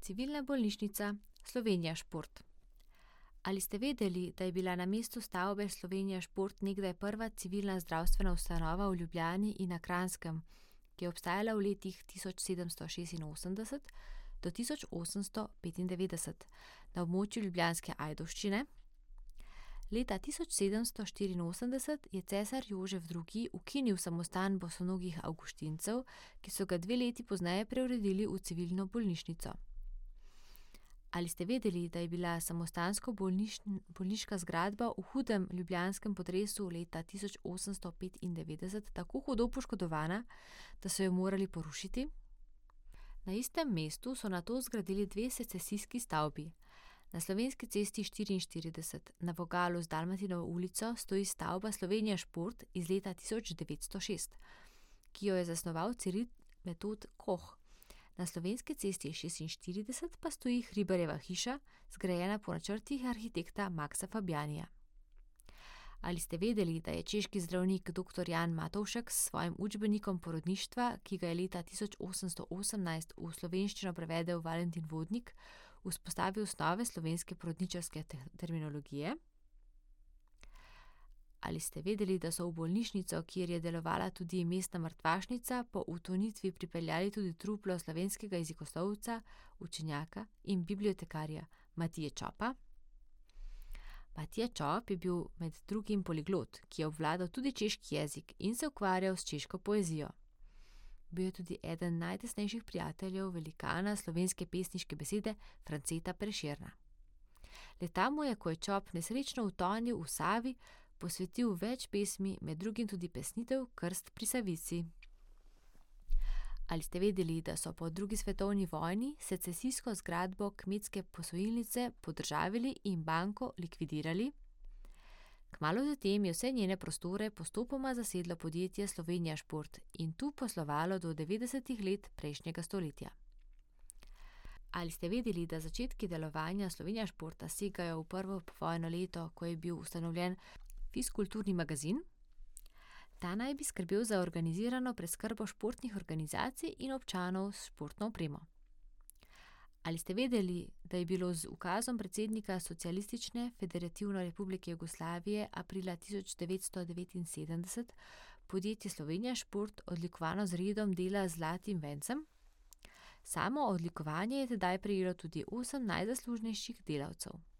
Civilna bolnišnica Slovenija Šport. Ali ste vedeli, da je bila na mestu stavbe Slovenija Šport nekdaj prva civilna zdravstvena ustanova v Ljubljani in na Kranjskem, ki je obstajala v letih 1786 do 1895 na območju ljubljanske Ajdovščine? Leta 1784 je cesar Jožef II. Ukinil samostan bosonogih avguštincev, ki so ga 2 leti pozneje preuredili v civilno bolnišnico. Ali ste vedeli, da je bila samostansko bolniška zgradba v hudem ljubljanskem potresu leta 1895 tako hudo poškodovana, da so jo morali porušiti? Na istem mestu so nato zgradili 2 secesijski stavbi. Na Slovenski cesti 44 na vogalu z Dalmatinovo ulico stoji stavba Slovenija Šport iz leta 1906, ki jo je zasnoval Ciril Metod Koh. Na Slovenski cesti 46 pa stoji Hribarjeva hiša, zgrajena po načrtih arhitekta Maksa Fabjanija. Ali ste vedeli, da je češki zdravnik dr. Jan Matovšek s svojim učbenikom porodništva, ki ga je leta 1818 v slovenščino prevedel Valentin Vodnik, vzpostavil osnove slovenske porodničarske terminologije? Ali ste vedeli, da so v bolnišnico, kjer je delovala tudi mestna mrtvašnica, po utonitvi pripeljali tudi truplo slovenskega jezikoslovca, učenjaka in bibliotekarja Matije Čopa? Matija Čop je bil med drugim poliglot, ki je obvladal tudi češki jezik in se ukvarjal s češko poezijo. Bil je tudi eden najtesnejših prijateljev velikana slovenske pesniške besede Franceta Prešerna. Leta mu je, ko je Čop nesrečno utonil v Savi, posvetil več pesmi, med drugim tudi pesnitev Krst pri Savici. Ali ste vedeli, da so po 2. svetovni vojni secesijsko zgradbo kmetske posojilnice podržavili in banko likvidirali? Kmalu zatem je vse njene prostore postopoma zasedlo podjetje Slovenija Šport in tu poslovalo do 90. let prejšnjega stoletja. Ali ste vedeli, da začetki delovanja Slovenija Športa segajo v prvo povojno leto, ko je bil ustanovljen Fiskulturni magazin? Ta naj bi skrbel za organizirano preskrbo športnih organizacij in občanov s športno opremo. Ali ste vedeli, da je bilo z ukazom predsednika Socialistične federativne republike Jugoslavije aprila 1979 podjetje Slovenija Šport odlikovano z redom dela z zlatim vencem? Samo odlikovanje je tedaj prejelo tudi 8 najzaslužnejših delavcev.